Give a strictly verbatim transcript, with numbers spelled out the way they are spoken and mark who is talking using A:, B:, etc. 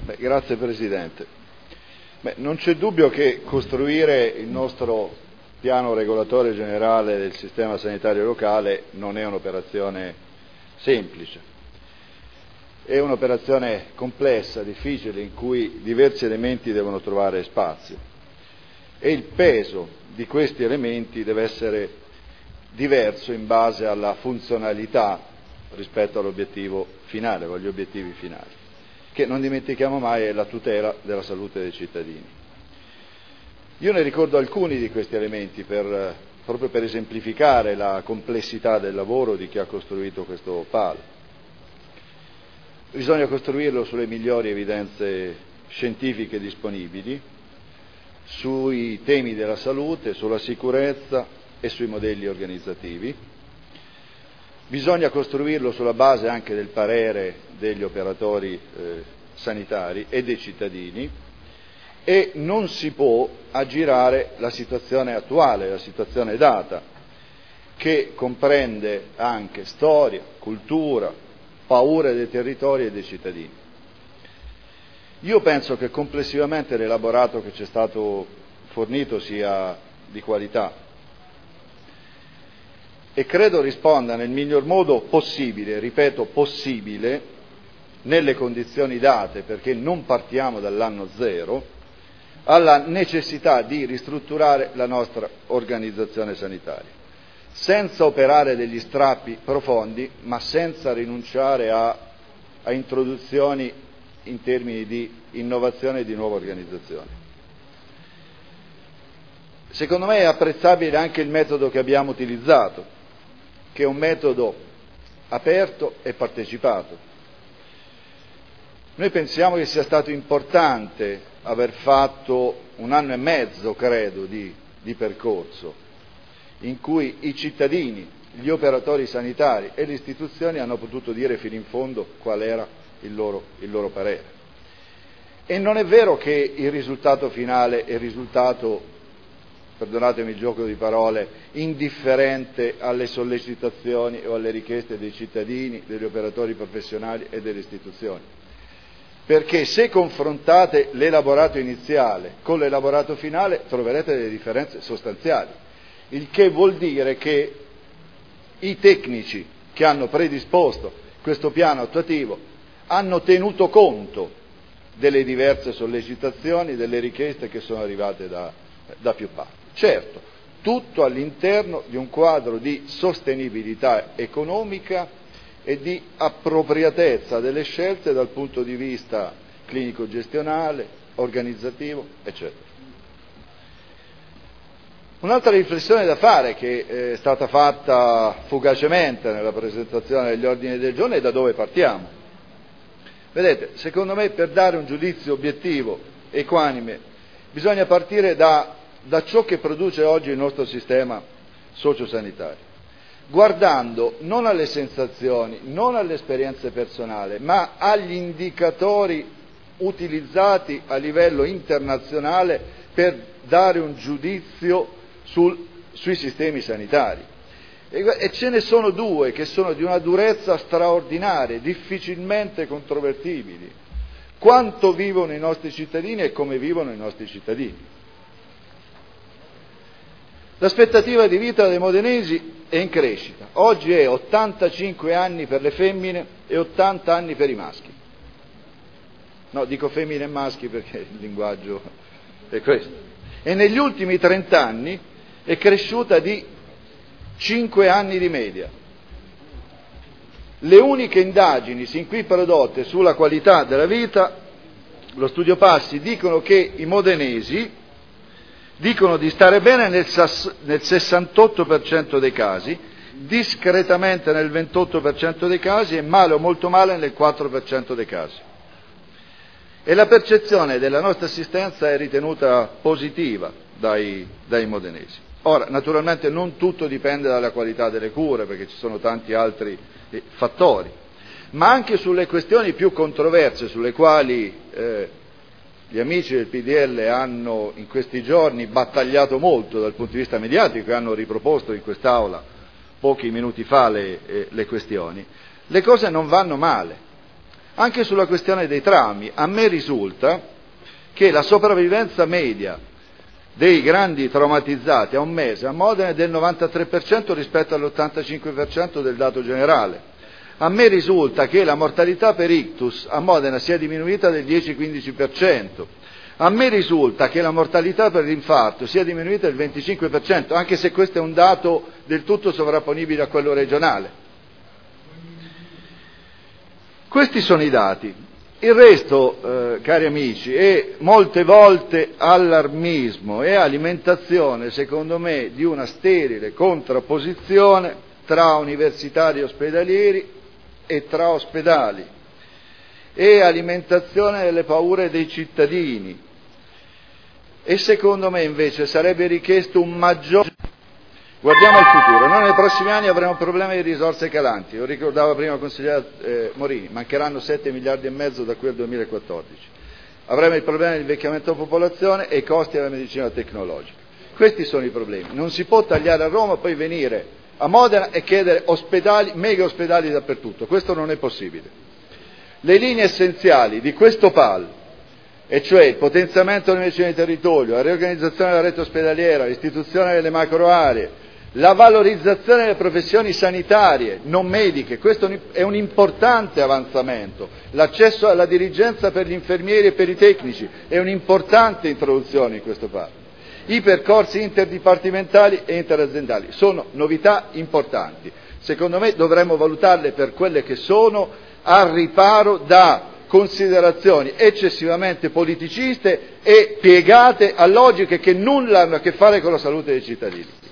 A: Beh, grazie Presidente. Beh, non c'è dubbio che costruire il nostro piano regolatore generale del sistema sanitario locale non è un'operazione semplice. È un'operazione complessa, difficile, in cui diversi elementi devono trovare spazio e il peso di questi elementi deve essere diverso in base alla funzionalità rispetto all'obiettivo finale, o agli obiettivi finali, che non dimentichiamo mai è la tutela della salute dei cittadini. Io ne ricordo alcuni di questi elementi per, proprio per esemplificare la complessità del lavoro di chi ha costruito questo P A L. Bisogna costruirlo sulle migliori evidenze scientifiche disponibili, sui temi della salute, sulla sicurezza e sui modelli organizzativi. Bisogna costruirlo sulla base anche del parere degli operatori eh, sanitari e dei cittadini e non si può aggirare la situazione attuale, la situazione data, che comprende anche storia, cultura, paure dei territori e dei cittadini. Io penso che complessivamente l'elaborato che ci è stato fornito sia di qualità e credo risponda nel miglior modo possibile, ripeto possibile, nelle condizioni date, perché non partiamo dall'anno zero, alla necessità di ristrutturare la nostra organizzazione sanitaria, senza operare degli strappi profondi, ma senza rinunciare a, a introduzioni in termini di innovazione e di nuova organizzazione. Secondo me è apprezzabile anche il metodo che abbiamo utilizzato, che è un metodo aperto e partecipato. Noi pensiamo che sia stato importante aver fatto un anno e mezzo, credo, di, di percorso, in cui i cittadini, gli operatori sanitari e le istituzioni hanno potuto dire fino in fondo qual era il loro, il loro parere. E non è vero che il risultato finale è il risultato, perdonatemi il gioco di parole, indifferente alle sollecitazioni o alle richieste dei cittadini, degli operatori professionali e delle istituzioni. Perché se confrontate l'elaborato iniziale con l'elaborato finale troverete delle differenze sostanziali, il che vuol dire che i tecnici che hanno predisposto questo piano attuativo hanno tenuto conto delle diverse sollecitazioni, delle richieste che sono arrivate da, da più parti. Certo, tutto all'interno di un quadro di sostenibilità economica e di appropriatezza delle scelte dal punto di vista clinico-gestionale, organizzativo, eccetera. Un'altra riflessione da fare, che è stata fatta fugacemente nella presentazione degli ordini del giorno, è da dove partiamo. Vedete, secondo me per dare un giudizio obiettivo, equanime, bisogna partire da, da ciò che produce oggi il nostro sistema sociosanitario, guardando non alle sensazioni, non alle esperienze personali, ma agli indicatori utilizzati a livello internazionale per dare un giudizio sul, sui sistemi sanitari. E ce ne sono due che sono di una durezza straordinaria, difficilmente controvertibili. Quanto vivono i nostri cittadini e come vivono i nostri cittadini. L'aspettativa di vita dei modenesi è in crescita. Oggi è ottantacinque anni per le femmine e ottanta anni per i maschi. No, dico femmine e maschi perché il linguaggio è questo. E negli ultimi trent'anni è cresciuta di cinque anni di media. Le uniche indagini sin qui prodotte sulla qualità della vita, lo studio Passi, dicono che i modenesi dicono di stare bene nel, nel sessantotto per cento dei casi, discretamente nel ventotto per cento dei casi e male o molto male nel quattro per cento dei casi. E la percezione della nostra assistenza è ritenuta positiva dai, dai modenesi. Ora, naturalmente non tutto dipende dalla qualità delle cure, perché ci sono tanti altri eh, fattori, ma anche sulle questioni più controverse, sulle quali eh, gli amici del P D L hanno in questi giorni battagliato molto dal punto di vista mediatico e hanno riproposto in quest'Aula pochi minuti fa le, eh, le questioni, le cose non vanno male. Anche sulla questione dei traumi, a me risulta che la sopravvivenza media dei grandi traumatizzati a un mese a Modena è del novantatré per cento rispetto all'ottantacinque per cento del dato generale. A me risulta che la mortalità per ictus a Modena sia diminuita del dieci quindici per cento. A me risulta che la mortalità per l'infarto sia diminuita del venticinque per cento, anche se questo è un dato del tutto sovrapponibile a quello regionale. Questi sono i dati. Il resto, eh, cari amici, è molte volte allarmismo e alimentazione, secondo me, di una sterile contrapposizione tra universitari ospedalieri e tra ospedali, e alimentazione delle paure dei cittadini. E secondo me invece sarebbe richiesto un maggiore... Guardiamo al futuro, noi nei prossimi anni avremo problemi di risorse calanti, lo ricordava prima il consigliere eh, Morini, mancheranno sette miliardi e mezzo da qui al duemilaquattordici. Avremo il problema dell'invecchiamento della popolazione e i costi della medicina tecnologica. Questi sono i problemi, non si può tagliare a Roma e poi venire a Modena e chiedere ospedali, mega ospedali dappertutto, questo non è possibile. Le linee essenziali di questo P A L, e cioè il potenziamento della medicina di territorio, la riorganizzazione della rete ospedaliera, l'istituzione delle macro aree, la valorizzazione delle professioni sanitarie, non mediche, questo è un importante avanzamento, l'accesso alla dirigenza per gli infermieri e per i tecnici è un'importante introduzione in questo P A L. I percorsi interdipartimentali e interaziendali sono novità importanti. Secondo me dovremmo valutarle per quelle che sono, al riparo da considerazioni eccessivamente politiciste e piegate a logiche che nulla hanno a che fare con la salute dei cittadini.